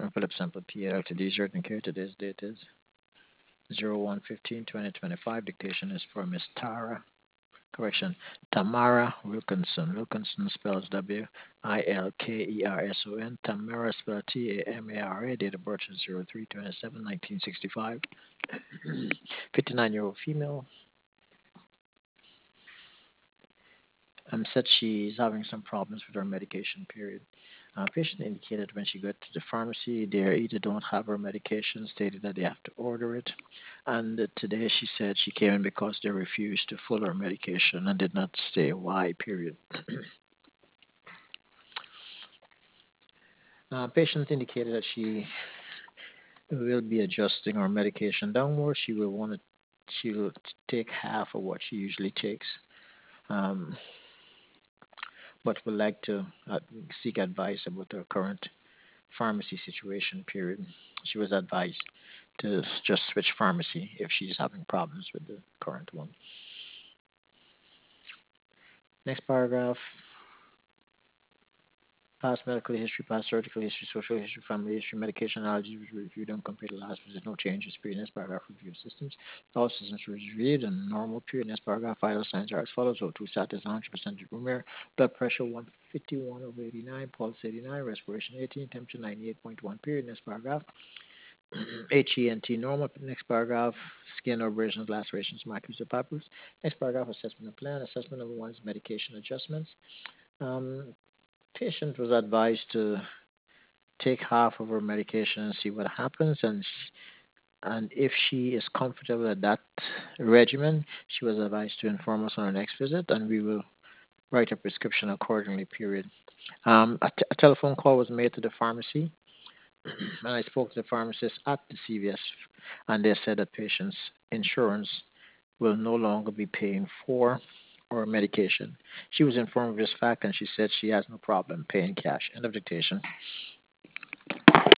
Philip Sample PL Ltd. Certain care. Today's date is 01/15/2025. Dictation is for Miss Tara. Correction, Tamara Wilkinson. Wilkinson spells Wilkerson. Tamara spelled Tamara. Date of birth is 03/27/1965. 59-year-old female. Said she's having some problems with her medication, period. Patient indicated when she got to the pharmacy, they either don't have her medication, stated that they have to order it. And today she said she came in because they refused to fill her medication and did not say why, period. Patient indicated that she will be adjusting her medication downward. She will take half of what she usually takes. Um, but would like to seek advice about her current pharmacy situation, period. She was advised to just switch pharmacy if she's having problems with the current one. Next paragraph. Past medical history, past surgical history, social history, family history, medication allergies was reviewed and compared to last visit. No changes. Period. Next paragraph. Review of systems. All systems were reviewed and normal. Period. Next paragraph. Vital signs are as follows. O2 status 100% room air. Blood pressure 151/89. Pulse 89. Respiration 18. Temperature 98.1. Period. Next paragraph. HENT normal. Next paragraph. Skin abrasions, lacerations, macular papules. Next paragraph. Assessment and plan. Assessment number 1 is medication adjustments. Patient was advised to take half of her medication and see what happens, and if she is comfortable at that regimen, she was advised to inform us on her next visit, and we will write a prescription accordingly. Period. A telephone call was made to the pharmacy, and I spoke to the pharmacist at the CVS, and they said that patient's insurance will no longer be paying for or medication. She was informed of this fact, and she said she has no problem paying cash. End of dictation.